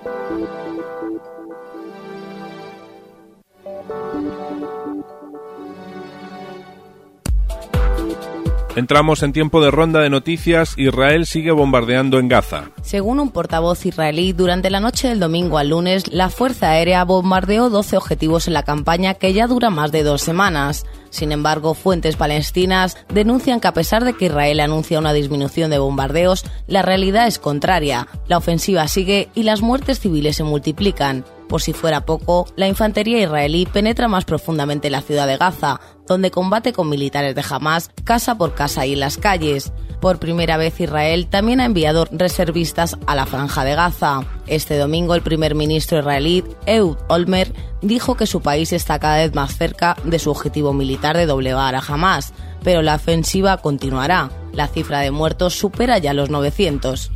Entramos en tiempo de ronda de noticias. Israel sigue bombardeando en Gaza. Según un portavoz israelí, durante la noche del domingo al lunes, la Fuerza Aérea bombardeó 12 objetivos en la campaña que ya dura más de 2 semanas. Sin embargo, fuentes palestinas denuncian que a pesar de que Israel anuncia una disminución de bombardeos, la realidad es contraria. La ofensiva sigue y las muertes civiles se multiplican. Por si fuera poco, la infantería israelí penetra más profundamente en la ciudad de Gaza, donde combate con militares de Hamás casa por casa y en las calles. Por primera vez Israel también ha enviado reservistas a la franja de Gaza. Este domingo el primer ministro israelí, Ehud Olmert, dijo que su país está cada vez más cerca de su objetivo militar de doblegar a Hamás, pero la ofensiva continuará. La cifra de muertos supera ya los 900.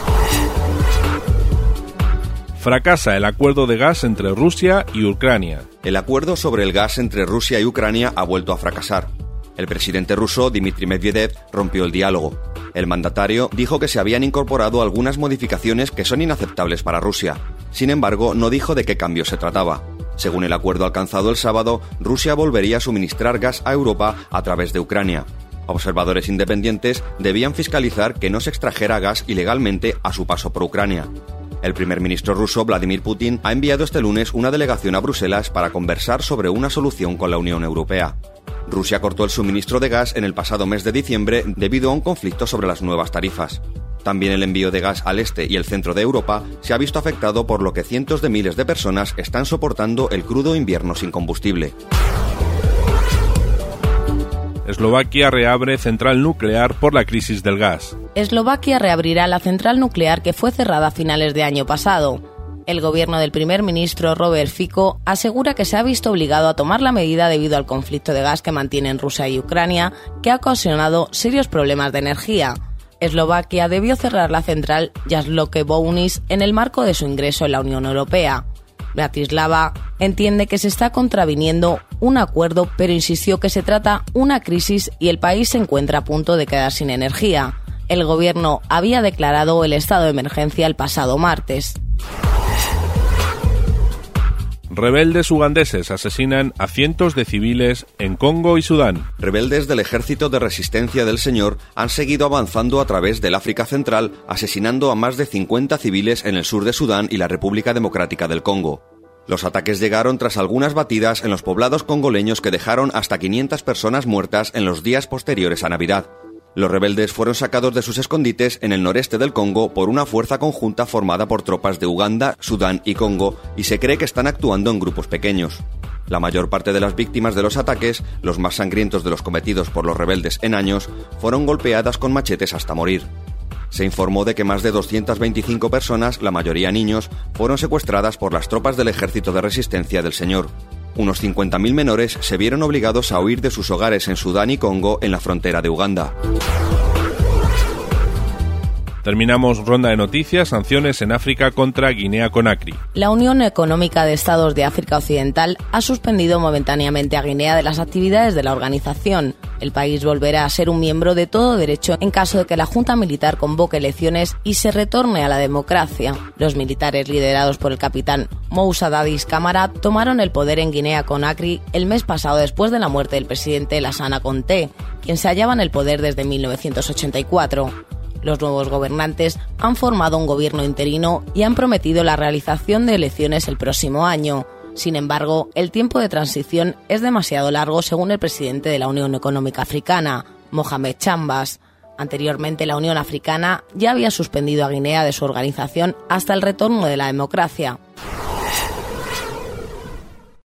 Fracasa el acuerdo de gas entre Rusia y Ucrania. El acuerdo sobre el gas entre Rusia y Ucrania ha vuelto a fracasar. El presidente ruso, Dmitry Medvedev, rompió el diálogo. El mandatario dijo que se habían incorporado algunas modificaciones que son inaceptables para Rusia. Sin embargo, no dijo de qué cambio se trataba. Según el acuerdo alcanzado el sábado, Rusia volvería a suministrar gas a Europa a través de Ucrania. Observadores independientes debían fiscalizar que no se extrajera gas ilegalmente a su paso por Ucrania. El primer ministro ruso, Vladimir Putin, ha enviado este lunes una delegación a Bruselas para conversar sobre una solución con la Unión Europea. Rusia cortó el suministro de gas en el pasado mes de diciembre debido a un conflicto sobre las nuevas tarifas. También el envío de gas al este y el centro de Europa se ha visto afectado, por lo que cientos de miles de personas están soportando el crudo invierno sin combustible. Eslovaquia reabre central nuclear por la crisis del gas. Eslovaquia reabrirá la central nuclear que fue cerrada a finales de año pasado. El gobierno del primer ministro Robert Fico asegura que se ha visto obligado a tomar la medida debido al conflicto de gas que mantienen Rusia y Ucrania, que ha ocasionado serios problemas de energía. Eslovaquia debió cerrar la central Jasloke Bounis en el marco de su ingreso en la Unión Europea. Bratislava entiende que se está contraviniendo un acuerdo, pero insistió que se trata una crisis y el país se encuentra a punto de quedar sin energía. El gobierno había declarado el estado de emergencia el pasado martes. Rebeldes ugandeses asesinan a cientos de civiles en Congo y Sudán. Rebeldes del Ejército de Resistencia del Señor han seguido avanzando a través del África Central, asesinando a más de 50 civiles en el sur de Sudán y la República Democrática del Congo. Los ataques llegaron tras algunas batidas en los poblados congoleños que dejaron hasta 500 personas muertas en los días posteriores a Navidad. Los rebeldes fueron sacados de sus escondites en el noreste del Congo por una fuerza conjunta formada por tropas de Uganda, Sudán y Congo, y se cree que están actuando en grupos pequeños. La mayor parte de las víctimas de los ataques, los más sangrientos de los cometidos por los rebeldes en años, fueron golpeadas con machetes hasta morir. Se informó de que más de 225 personas, la mayoría niños, fueron secuestradas por las tropas del Ejército de Resistencia del Señor. Unos 50.000 menores se vieron obligados a huir de sus hogares en Sudán y Congo en la frontera de Uganda. Terminamos ronda de noticias. Sanciones en África contra Guinea-Conakry. La Unión Económica de Estados de África Occidental ha suspendido momentáneamente a Guinea de las actividades de la organización. El país volverá a ser un miembro de todo derecho en caso de que la Junta Militar convoque elecciones y se retorne a la democracia. Los militares liderados por el capitán Moussa Dadis Camara tomaron el poder en Guinea-Conakry el mes pasado después de la muerte del presidente Lassana Conté, quien se hallaba en el poder desde 1984. Los nuevos gobernantes han formado un gobierno interino y han prometido la realización de elecciones el próximo año. Sin embargo, el tiempo de transición es demasiado largo, según el presidente de la Unión Económica Africana, Mohamed Chambas. Anteriormente, la Unión Africana ya había suspendido a Guinea de su organización hasta el retorno de la democracia.